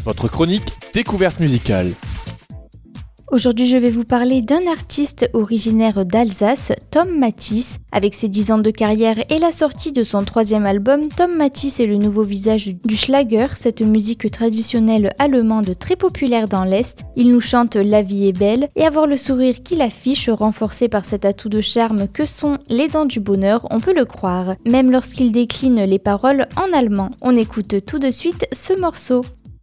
votre chronique découverte musicale. Aujourd'hui, je vais vous parler d'un artiste originaire d'Alsace, Tom Mattis. Avec ses 10 ans de carrière et la sortie de son 3e album, Tom Mattis est le nouveau visage du Schlager, cette musique traditionnelle allemande très populaire dans l'Est. Il nous chante La vie est belle et avoir le sourire qu'il affiche, renforcé par cet atout de charme que sont les dents du bonheur, on peut le croire, même lorsqu'il décline les paroles en allemand. On écoute tout de suite ce morceau.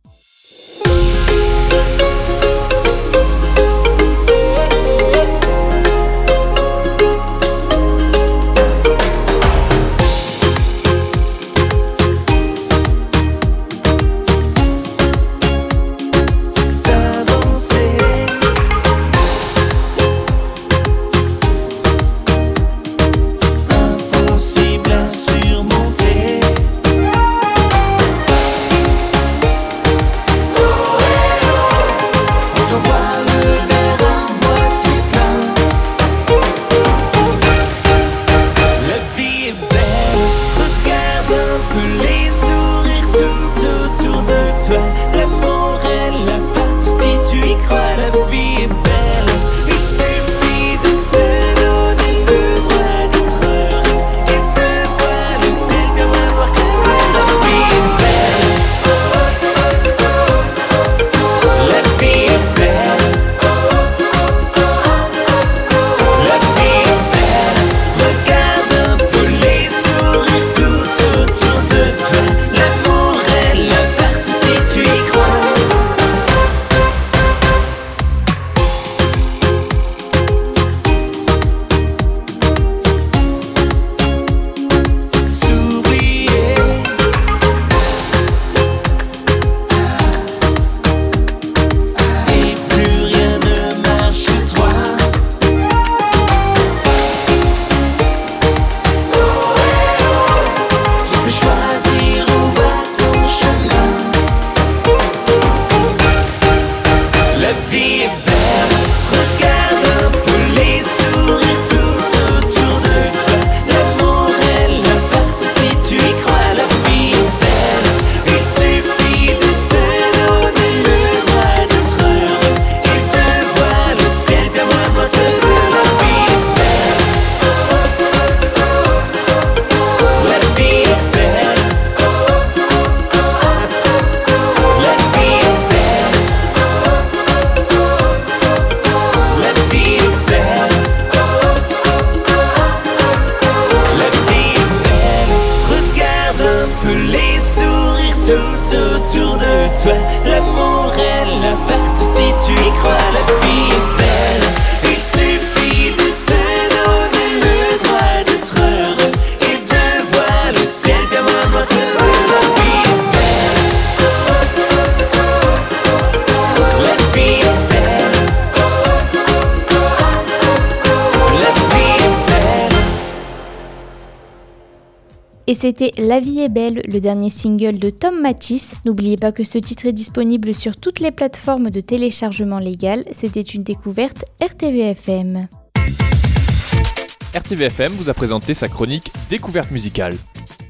Autour de toi, l'amour est là partout si tu y crois. La vie est belle, il suffit de se donner le droit d'être heureux et de voir le ciel bien moins noir que la vie est belle. La vie est belle. La vie est belle. Et c'était La vie est belle, le dernier single de Tom Mattis. N'oubliez pas que ce titre est disponible sur toutes les plateformes de téléchargement légal. C'était une découverte RTVFM. RTVFM vous a présenté sa chronique découverte musicale.